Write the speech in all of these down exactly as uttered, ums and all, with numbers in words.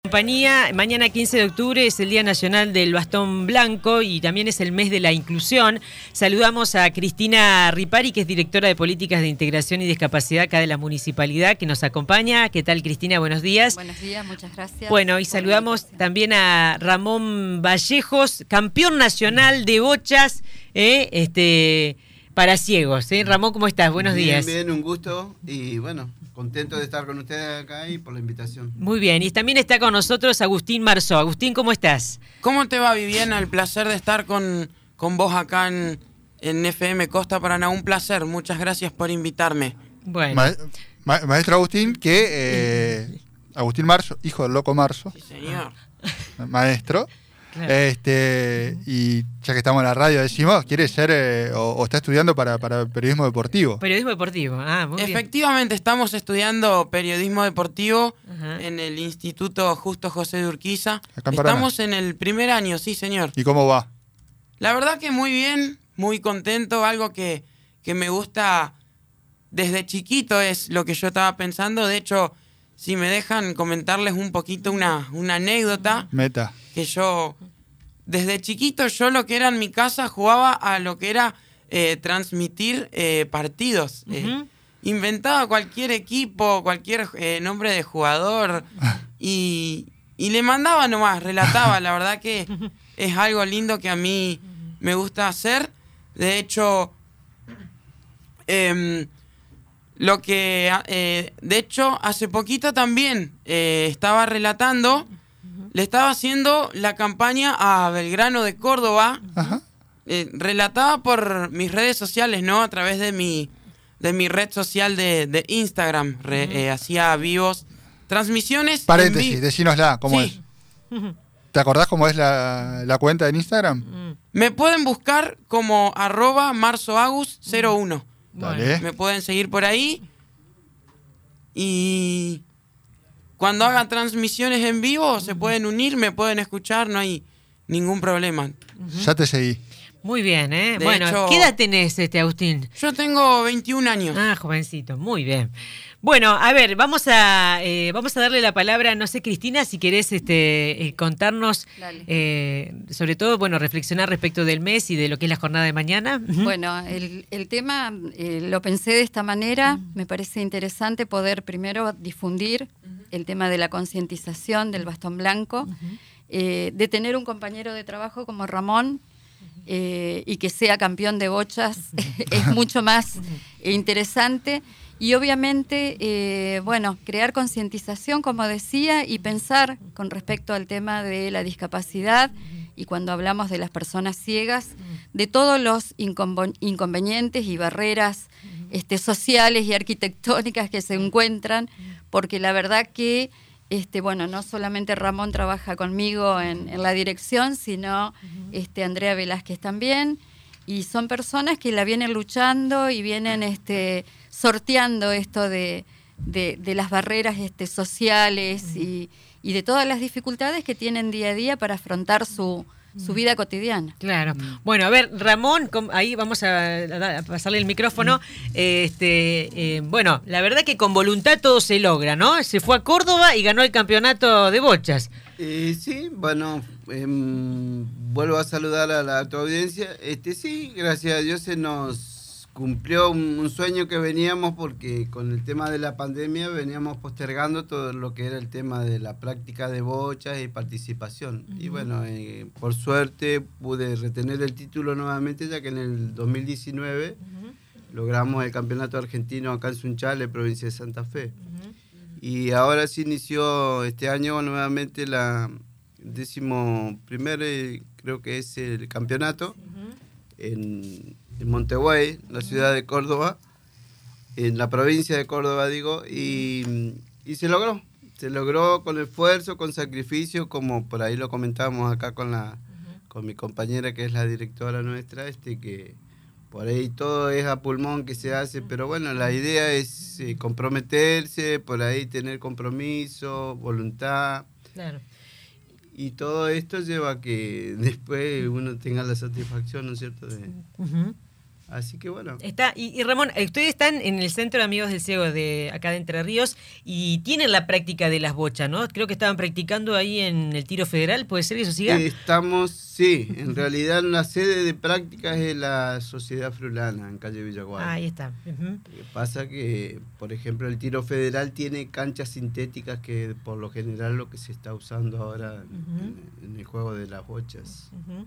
Compañía, mañana quince de octubre es el Día Nacional del Bastón Blanco y también es el mes de la inclusión. Saludamos a Cristina Ripari, que es directora de Políticas de Integración y Discapacidad acá de la Municipalidad, que nos acompaña. ¿Qué tal, Cristina? Buenos días. Buenos días, muchas gracias. Bueno, y saludamos también a Ramón Vallejos, campeón nacional de bochas, eh, este, para ciegos. ¿eh? Ramón, ¿cómo estás? Buenos bien, días. Bien, un gusto y bueno, contento de estar con ustedes acá y por la invitación. Muy bien, y también está con nosotros Agustín Marzó. Agustín, ¿cómo estás? ¿Cómo te va, Viviana? El placer de estar con, con vos acá en, en F M Costa Paraná. Un placer, muchas gracias por invitarme. Bueno. Ma ma maestro Agustín, que eh, Agustín Marzo, hijo del loco Marzo. Sí, señor. Maestro. Claro. Este, y ya que estamos en la radio, decimos, quiere ser eh, o, o está estudiando para, para periodismo deportivo. Periodismo deportivo, ah, muy bien. Efectivamente, estamos estudiando periodismo deportivo Ajá. en el Instituto Justo José de Urquiza. Acá en Paraná. Estamos en el primer año, sí, señor. ¿Y cómo va? La verdad que muy bien, muy contento. Algo que, que me gusta desde chiquito es lo que yo estaba pensando. De hecho, si me dejan comentarles un poquito una, una anécdota. Meta. Que yo, desde chiquito, yo lo que era en mi casa jugaba a lo que era eh, transmitir eh, partidos. Uh-huh. eh, inventaba cualquier equipo, cualquier eh, nombre de jugador y, y le mandaba nomás, relataba. La verdad que es algo lindo que a mí me gusta hacer. De hecho, eh, lo que, eh, de hecho, hace poquito también eh, estaba relatando. Le estaba haciendo la campaña a Belgrano de Córdoba, eh, relatada por mis redes sociales, ¿no? A través de mi, de mi red social de, de Instagram. Re, eh, hacía vivos, transmisiones. Paréntesis, decínosla, ¿cómo sí. es? ¿Te acordás cómo es la, la cuenta en Instagram? Me pueden buscar como arroba marzoagus cero uno. Dale. Me pueden seguir por ahí. Y cuando hagan transmisiones en vivo, se pueden unir, me pueden escuchar, no hay ningún problema. Uh-huh. Ya te seguí. Muy bien, ¿eh? De bueno, hecho, ¿qué edad tenés, este, Agustín? Yo tengo veintiún años. Ah, jovencito, muy bien. Bueno, a ver, vamos a eh, vamos a darle la palabra, no sé, Cristina, si querés este, eh, contarnos, eh, sobre todo, bueno, reflexionar respecto del mes y de lo que es la jornada de mañana. Bueno, el, el tema eh, lo pensé de esta manera, me parece interesante poder primero difundir el tema de la concientización del bastón blanco, uh-huh. eh, de tener un compañero de trabajo como Ramón, eh, y que sea campeón de bochas, es mucho más interesante. Y obviamente, eh, bueno, crear concientización, como decía, y pensar con respecto al tema de la discapacidad, y cuando hablamos de las personas ciegas, de todos los incon- inconvenientes y barreras este, sociales y arquitectónicas que se encuentran, porque la verdad que, este, bueno, no solamente Ramón trabaja conmigo en, en la dirección, sino este, Andrea Velázquez también, y son personas que la vienen luchando y vienen este, sorteando esto de, de, de las barreras este, sociales y, y de todas las dificultades que tienen día a día para afrontar su, su vida cotidiana. Claro. Bueno, a ver, Ramón, ahí vamos a, a pasarle el micrófono. Este, eh, bueno, la verdad que con voluntad todo se logra, ¿no? Se fue a Córdoba y ganó el campeonato de bochas. Eh, sí, bueno, eh, vuelvo a saludar a la a tu audiencia. Este, sí, gracias a Dios se nos cumplió un, un sueño que veníamos, porque con el tema de la pandemia veníamos postergando todo lo que era el tema de la práctica de bochas y participación. Uh-huh. Y bueno, eh, por suerte pude retener el título nuevamente, ya que en el dos mil diecinueve uh-huh. logramos el campeonato argentino acá en Sunchales, provincia de Santa Fe. Uh-huh. Y ahora se inició este año nuevamente la décimo primer, eh, creo que es el campeonato, uh-huh. en, en Montevideo, la ciudad de Córdoba, en la provincia de Córdoba, digo, y, y se logró. Se logró con esfuerzo, con sacrificio, como por ahí lo comentábamos acá con, la, uh-huh. con mi compañera, que es la directora nuestra, este que por ahí todo es a pulmón que se hace, pero bueno, la idea es eh, comprometerse, por ahí tener compromiso, voluntad. Claro. Y todo esto lleva a que después uno tenga la satisfacción, ¿no es cierto? De... Uh-huh. Así que bueno. Está, y, y Ramón, ustedes están en el Centro de Amigos del Ciego de acá de Entre Ríos y tienen la práctica de las bochas, ¿no? Creo que estaban practicando ahí en el Tiro Federal, ¿puede ser que eso siga? Estamos, sí, en realidad la sede de prácticas es la Sociedad Frulana, en calle Villaguay. Ah, ahí está. Uh-huh. Lo que pasa que, por ejemplo, el Tiro Federal tiene canchas sintéticas que por lo general lo que se está usando ahora uh-huh. en, en el juego de las bochas. Uh-huh.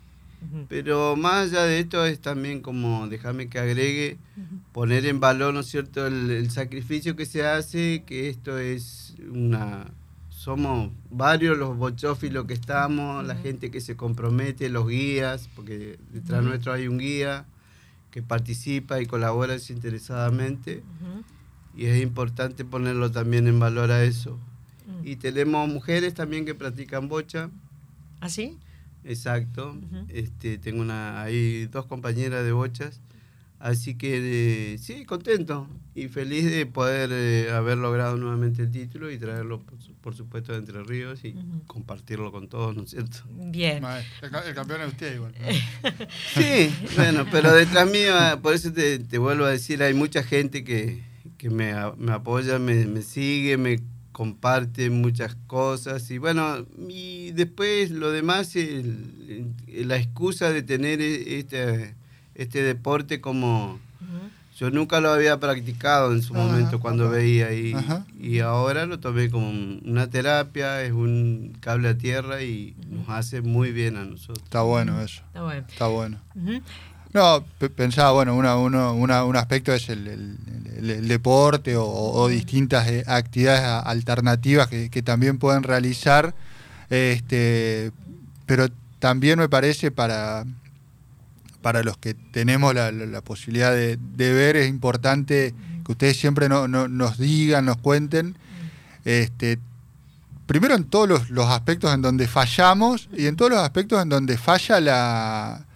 Pero más allá de esto es también como, déjame que agregue, poner en valor, ¿no es cierto?, el, el sacrificio que se hace, que esto es una... Somos varios los bochófilos que estamos, uh-huh. la gente que se compromete, los guías, porque detrás uh-huh. nuestro hay un guía que participa y colabora desinteresadamente, uh-huh. y es importante ponerlo también en valor a eso. Uh-huh. Y tenemos mujeres también que practican bocha. ¿Ah, sí? Exacto, uh-huh. este, tengo una, hay dos compañeras de bochas, así que eh, sí, contento y feliz de poder eh, haber logrado nuevamente el título y traerlo, por, por supuesto, de Entre Ríos y uh-huh. compartirlo con todos, ¿no es cierto? Bien. El, el campeón es usted igual, ¿no? Sí, bueno, pero detrás mío, por eso te, te vuelvo a decir, hay mucha gente que, que me, me apoya, me, me sigue, me comparte muchas cosas y bueno, y después lo demás, el, el, la excusa de tener este, este deporte como... Uh-huh. Yo nunca lo había practicado en su uh-huh. momento cuando uh-huh. veía y, uh-huh. y ahora lo tomé como una terapia, es un cable a tierra y uh-huh. nos hace muy bien a nosotros. Está bueno eso. Está bueno. Está bueno. Uh-huh. No, p- pensaba, bueno, una, uno, una, un aspecto es el, el, el, el deporte o, o distintas eh, actividades alternativas que, que también pueden realizar, este, pero también me parece para, para los que tenemos la, la, la posibilidad de, de ver, es importante que ustedes siempre no, no, nos digan, nos cuenten, este, primero en todos los, los aspectos en donde fallamos y en todos los aspectos en donde falla la...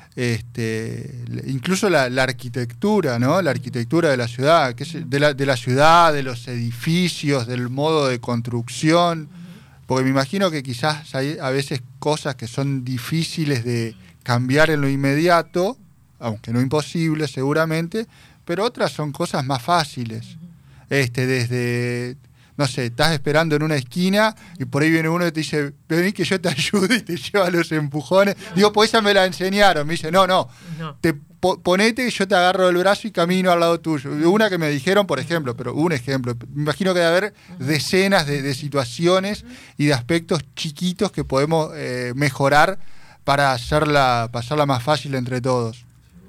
Este, incluso la, la arquitectura, ¿no? La arquitectura de la ciudad, que es de la, de la ciudad, de los edificios, del modo de construcción, porque me imagino que quizás hay a veces cosas que son difíciles de cambiar en lo inmediato, aunque no imposible seguramente, pero otras son cosas más fáciles. Este, desde... no sé, estás esperando en una esquina y por ahí viene uno y te dice, vení que yo te ayudo y te lleva los empujones. No. Digo, pues esa me la enseñaron. Me dice, no, no, no. te po- ponete que yo te agarro del brazo y camino al lado tuyo. Una que me dijeron, por ejemplo, pero un ejemplo. Me imagino que debe haber decenas de, de situaciones y de aspectos chiquitos que podemos eh, mejorar para hacerla, para hacerla más fácil entre todos.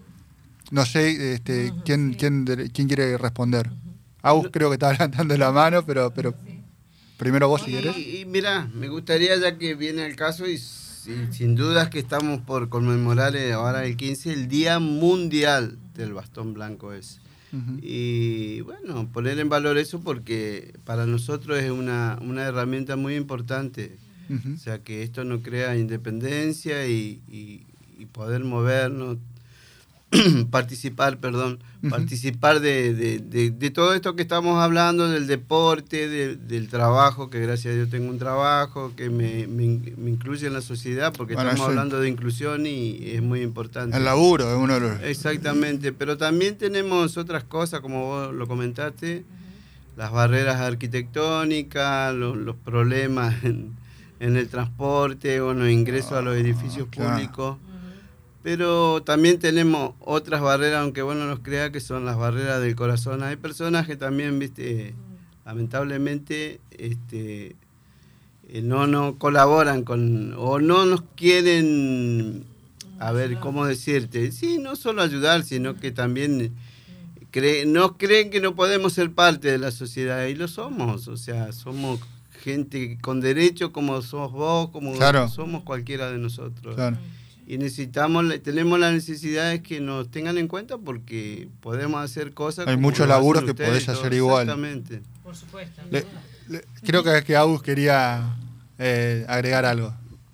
No sé, este, uh-huh, ¿quién, sí. quién, quién quiere responder? Agus creo que está levantando la mano, pero, pero primero vos si querés. Y, y mira, me gustaría, ya que viene el caso, y, y sin dudas que estamos por conmemorar ahora el quince, el Día Mundial del Bastón Blanco es. Uh-huh. Y bueno, poner en valor eso porque para nosotros es una, una herramienta muy importante. Uh-huh. O sea, que esto nos crea independencia y, y, y poder movernos. participar, perdón, uh-huh. participar de, de, de, de todo esto que estamos hablando, del deporte, de, del trabajo, que gracias a Dios tengo un trabajo, que me, me, me incluye en la sociedad, porque bueno, estamos hablando de inclusión y es muy importante. El laburo es uno de los... Exactamente, pero también tenemos otras cosas, como vos lo comentaste, uh-huh. las barreras arquitectónicas, los, los problemas en, en el transporte, o los ingresos oh, a los edificios claro. públicos. Pero también tenemos otras barreras, aunque bueno nos crea, que son las barreras del corazón. Hay personas que también, viste, lamentablemente, este, no, no colaboran con, o no nos quieren, a ver, ¿cómo decirte? Sí, no solo ayudar, sino que también cree, no creen que no podemos ser parte de la sociedad, y lo somos, o sea, somos gente con derecho como sos vos, como claro. somos cualquiera de nosotros. Claro. Y necesitamos, tenemos la necesidad de que nos tengan en cuenta porque podemos hacer cosas. Hay muchos laburos que podés hacer igual. Exactamente. Por supuesto. Le, le, creo que, que Agus quería eh, agregar algo.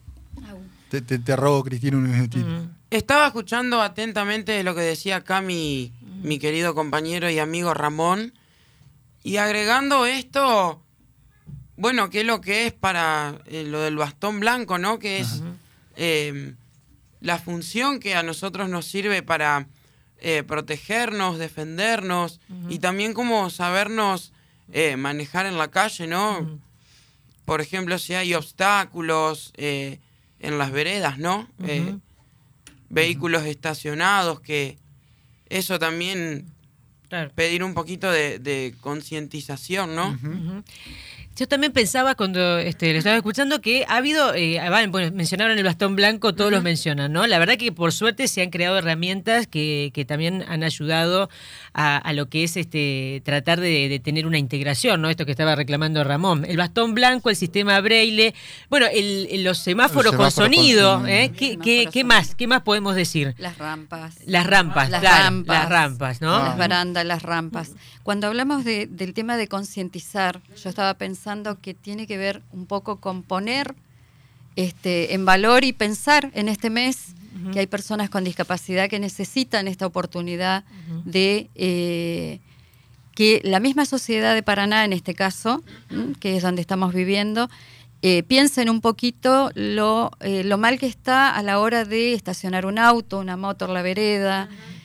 Te, te, te robo, Cristina, un minutito. Uh-huh. Estaba escuchando atentamente lo que decía acá mi, uh-huh. mi querido compañero y amigo Ramón. Y agregando esto, bueno, ¿qué es lo que es para eh, lo del bastón blanco, no? Que es... Uh-huh. eh, la función que a nosotros nos sirve para eh, protegernos, defendernos Uh-huh. y también como sabernos eh, manejar en la calle, ¿no? Uh-huh. Por ejemplo, si hay obstáculos eh, en las veredas, ¿no? Uh-huh. Eh, vehículos estacionados, que eso también, Claro. pedir un poquito de, de concientización, ¿no? Ujú. Ujú. Yo también pensaba cuando este, lo estaba escuchando que ha habido, eh, bueno, mencionaron el bastón blanco, todos Ujú. los mencionan, ¿no? La verdad que por suerte se han creado herramientas que, que también han ayudado a, a lo que es este tratar de, de tener una integración, ¿no? Esto que estaba reclamando Ramón. El bastón blanco, el sistema braille, bueno, el, el- los semáforos El con semáforo con sonido, sonido. ¿eh? ¿Qué, Semáforo qué, qué sonido. más? ¿Qué más podemos decir? Las rampas. Las rampas, Las claro, rampas. las rampas, ¿no? Las barandas, las rampas. Cuando hablamos de- del tema de concientizar, yo estaba pensando que tiene que ver un poco con poner este, en valor y pensar en este mes Ujú. que hay personas con discapacidad que necesitan esta oportunidad Ujú. de eh, que la misma sociedad de Paraná, en este caso, ¿m? que es donde estamos viviendo, eh, piensen un poquito lo, eh, lo mal que está a la hora de estacionar un auto, una moto en la vereda,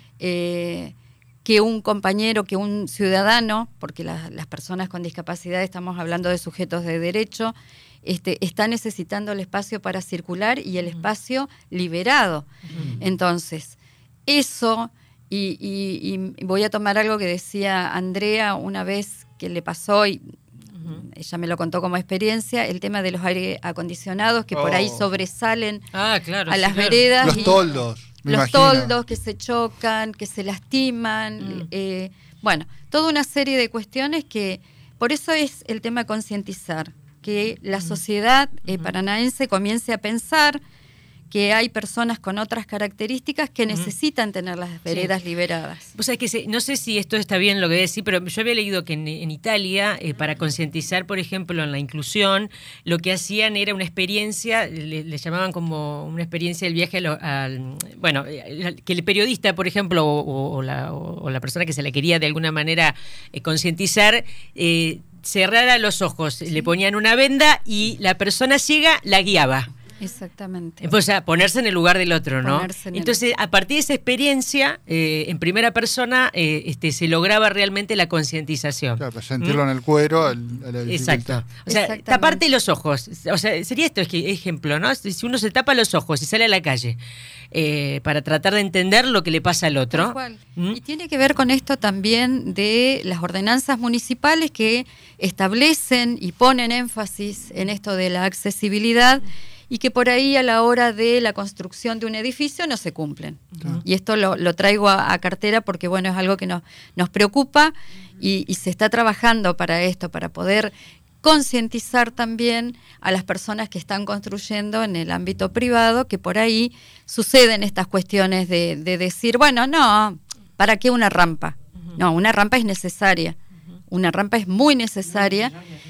eh, que un compañero, que un ciudadano, porque la- las personas con discapacidad, estamos hablando de sujetos de derecho, este, está necesitando el espacio para circular y el espacio liberado. Entonces, eso, y, y- y voy a tomar algo que decía Andrea una vez que le pasó, y Ujú. ella me lo contó como experiencia, el tema de los aire acondicionados que por ahí Oh. sobresalen Ah, claro. a sí, las claro. veredas. Los y- toldos, me los imagino. toldos que se chocan, que se lastiman, Mm. eh, bueno, toda una serie de cuestiones que, por eso es el tema concientizar, que la sociedad eh, paranaense comience a pensar que hay personas con otras características que necesitan tener las veredas liberadas. Vos sabés que se- no sé si esto está bien lo que voy a decir, pero yo había leído que en, en Italia, eh, para concientizar, por ejemplo, en la inclusión, lo que hacían era una experiencia, le, le llamaban como una experiencia del viaje a lo- al... Bueno, eh, que el periodista, por ejemplo, o, o- o la, o- o la persona que se la quería de alguna manera eh, concientizar, eh, cerrara los ojos, le ponían una venda y la persona ciega la guiaba. Exactamente. O sea, ponerse en el lugar del otro, ¿no? Ponerse en el- Entonces, a partir de esa experiencia, eh, en primera persona, eh, este, se lograba realmente la concientización. Claro, para sentirlo en el cuero. el- la Exacto. dificultad. O sea, Exactamente. taparte los ojos. O sea, sería esto ej- ejemplo, ¿no? Si uno se tapa los ojos y sale a la calle eh, para tratar de entender lo que le pasa al otro. Tal cual. ¿Mm? Y tiene que ver con esto también de las ordenanzas municipales que establecen y ponen énfasis en esto de la accesibilidad y que por ahí a la hora de la construcción de un edificio no se cumplen. Claro. Y esto lo, lo traigo a, a cartera porque bueno, es algo que nos, nos preocupa y, y se está trabajando para esto, para poder concientizar también a las personas que están construyendo en el ámbito privado, que por ahí suceden estas cuestiones de, de decir, bueno, no, ¿para qué una rampa? No, una rampa es necesaria, una rampa es muy necesaria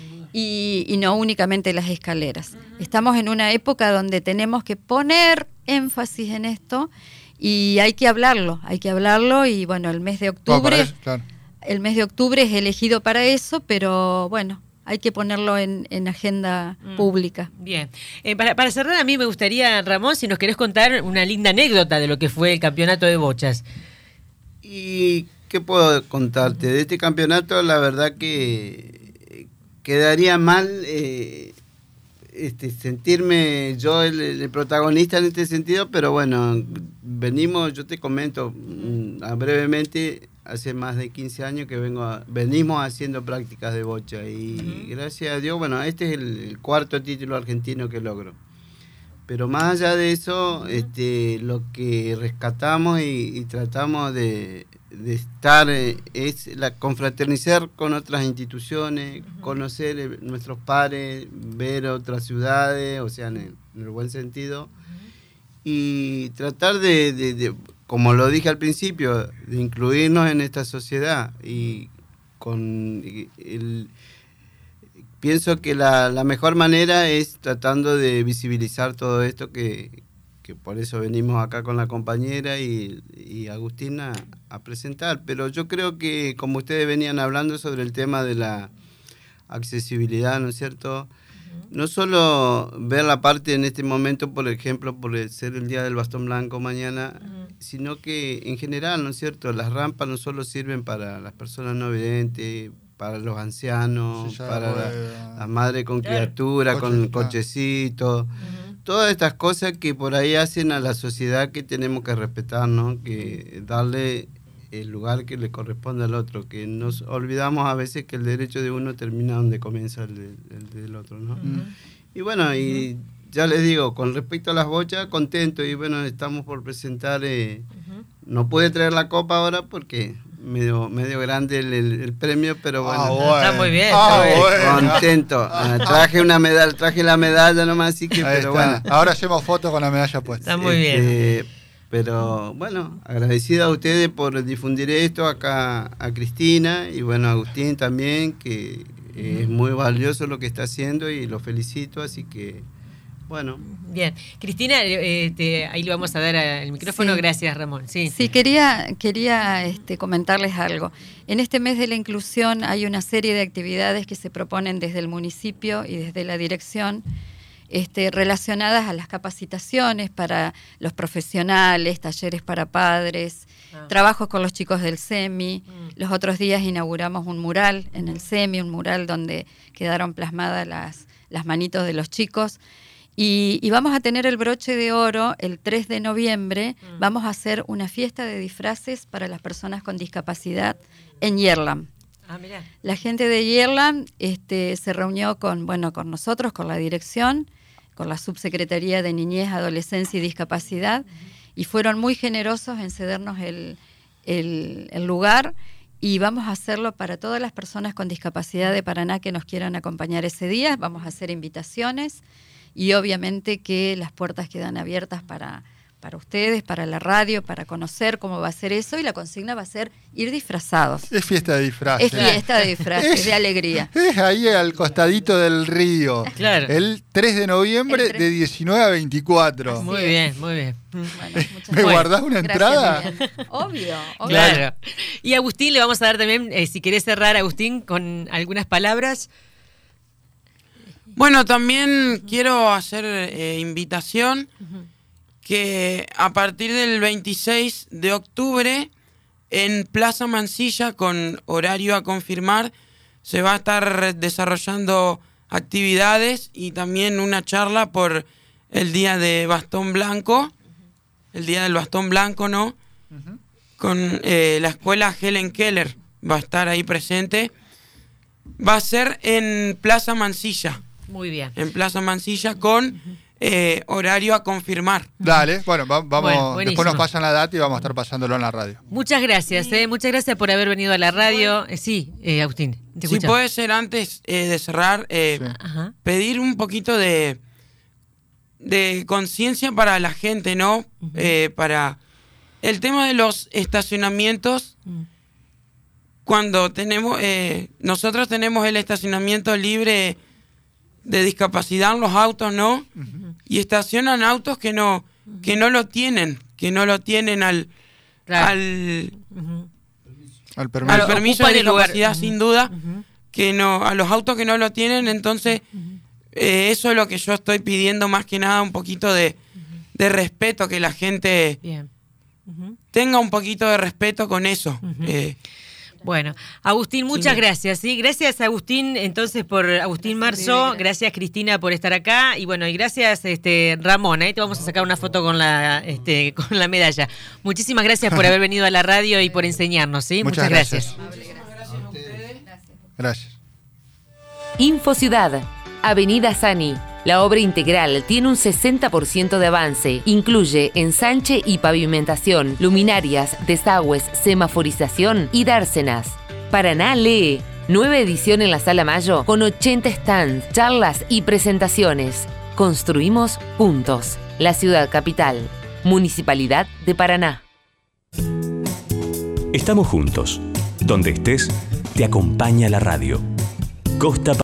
y, y no únicamente las escaleras. Estamos en una época donde tenemos que poner énfasis en esto y hay que hablarlo, hay que hablarlo y bueno, el mes de Bueno, para octubre, eso, claro. el mes de octubre es elegido para eso, pero bueno, hay que ponerlo en, en agenda Mm. pública. Bien. Eh, para, para cerrar, a mí me gustaría, Ramón, si nos querés contar una linda anécdota de lo que fue el campeonato de bochas. ¿Y qué puedo contarte? De este campeonato, la verdad que quedaría mal eh, este, sentirme yo el, el protagonista en este sentido, pero bueno, venimos, yo te comento mm, ah, brevemente, hace más de quince años que vengo a- venimos haciendo prácticas de bocha y gracias a Dios, bueno, este es el, el cuarto título argentino que logro. Pero más allá de eso, este, lo que rescatamos y, y tratamos de, de estar eh, es la confraternizar con otras instituciones, conocer eh, nuestros pares, ver otras ciudades, o sea, en el, en el buen sentido, y tratar de, de- de, como lo dije al principio, de incluirnos en esta sociedad y con y el pienso que la, la mejor manera es tratando de visibilizar todo esto, que, que por eso venimos acá con la compañera y, y Agustina a presentar. Pero yo creo que, como ustedes venían hablando sobre el tema de la accesibilidad, ¿no es cierto? no solo ver la parte en este momento, por ejemplo, por el ser el Día del Bastón Blanco mañana, uh-huh. sino que en general, ¿no es cierto? Las rampas no solo sirven para las personas no videntes, para los ancianos, sí, para la, la madre con claro. criatura, Coche, con claro. cochecito, uh-huh. todas estas cosas que por ahí hacen a la sociedad que tenemos que respetar, ¿no? Que darle el lugar que le corresponde al otro, que nos olvidamos a veces que el derecho de uno termina donde comienza el, de, el del otro, ¿no? Uh-huh. Y bueno, y uh-huh. ya les digo, con respecto a las bochas, contento, y bueno, estamos por presentar, eh, uh-huh. no pude traer la copa ahora porque medio, medio grande el, el, el premio, pero bueno. Ah, bueno. Está muy bien. Ah, bueno. Contento. Ah, traje una medalla, traje la medalla nomás, así que, ahí pero está. bueno. Ahora hacemos fotos con la medalla puesta. Está muy este, bien. Pero bueno, agradecido a ustedes por difundir esto, acá a Cristina y bueno, a Agustín también, que eh, es muy valioso lo que está haciendo y lo felicito, así que bueno. Bien, Cristina, eh, te, ahí le vamos a dar el micrófono, sí. Gracias Ramón. Sí, sí quería, quería este, comentarles algo. En este mes de la inclusión hay una serie de actividades que se proponen desde el municipio y desde la dirección, Este, relacionadas a las capacitaciones para los profesionales, talleres para padres, ah. trabajos con los chicos del SEMI. Mm. Los otros días inauguramos un mural en el SEMI, un mural donde quedaron plasmadas las, las manitos de los chicos. Y, y vamos a tener el broche de oro el tres de noviembre. Mm. Vamos a hacer una fiesta de disfraces para las personas con discapacidad en Yerlam. Ah, mirá. La gente de Yerlam este, se reunió con, bueno, con nosotros, con la dirección, con la Subsecretaría de Niñez, Adolescencia y Discapacidad, uh-huh. y fueron muy generosos en cedernos el, el, el lugar, y vamos a hacerlo para todas las personas con discapacidad de Paraná que nos quieran acompañar ese día. Vamos a hacer invitaciones, y obviamente que las puertas quedan abiertas para... para ustedes, para la radio, para conocer cómo va a ser eso, y la consigna va a ser ir disfrazados. Es fiesta de disfraces. Es fiesta de disfraces, es, de alegría. Es ahí al costadito del río. Claro. El tres de noviembre tres... de diecinueve a veinticuatro. Muy bien, muy bien. Bueno, ¿Me bueno. guardás una entrada? Gracias, obvio, obvio. Claro. Y a Agustín le vamos a dar también, eh, si querés cerrar, Agustín, con algunas palabras. Bueno, también quiero hacer eh, invitación... Uh-huh. que a partir del veintiséis de octubre en Plaza Mansilla, con horario a confirmar, se va a estar desarrollando actividades y también una charla por el Día de Bastón Blanco, el Día del Bastón Blanco, ¿no? Uh-huh. Con eh, la escuela Helen Keller, va a estar ahí presente. Va a ser en Plaza Mansilla. Muy bien. En Plaza Mansilla con... Uh-huh. Eh, horario a confirmar. Dale, bueno, va, vamos, bueno, después nos pasan la data y vamos a estar pasándolo en la radio. Muchas gracias, eh, muchas gracias por haber venido a la radio. Eh, sí, eh, Agustín, te si escucho. puede ser antes eh, de cerrar, eh, sí. pedir un poquito de, de conciencia para la gente, ¿no? Uh-huh. Eh, para el tema de los estacionamientos. Uh-huh. Cuando tenemos, eh, nosotros tenemos el estacionamiento libre de discapacidad en los autos, ¿no? Uh-huh. Y estacionan autos que no, uh-huh. que no lo tienen, que no lo tienen al, claro. al, uh-huh. al permiso, al permiso de discapacidad, uh-huh. sin duda, uh-huh. que no, a los autos que no lo tienen, entonces uh-huh. eh, eso es lo que yo estoy pidiendo más que nada, un poquito de, uh-huh. de respeto, que la gente Bien. Uh-huh. tenga un poquito de respeto con eso. Uh-huh. eh, Bueno, Agustín, muchas sí. gracias. ¿sí? Gracias, Agustín, entonces, por Agustín Marzo. Gracias, Cristina, por estar acá. Y bueno, y gracias, este Ramón. Ahí te vamos a sacar una foto con la este con la medalla. Muchísimas gracias por haber venido a la radio y por enseñarnos. ¿sí? Muchas, muchas gracias. gracias. Gracias. Info Ciudad, Avenida Sani. La obra integral tiene un sesenta por ciento de avance. Incluye ensanche y pavimentación, luminarias, desagües, semaforización y dársenas. Paraná lee. Nueva edición en la Sala Mayo con ochenta stands, charlas y presentaciones. Construimos juntos. La ciudad capital. Municipalidad de Paraná. Estamos juntos. Donde estés, te acompaña la radio. Costa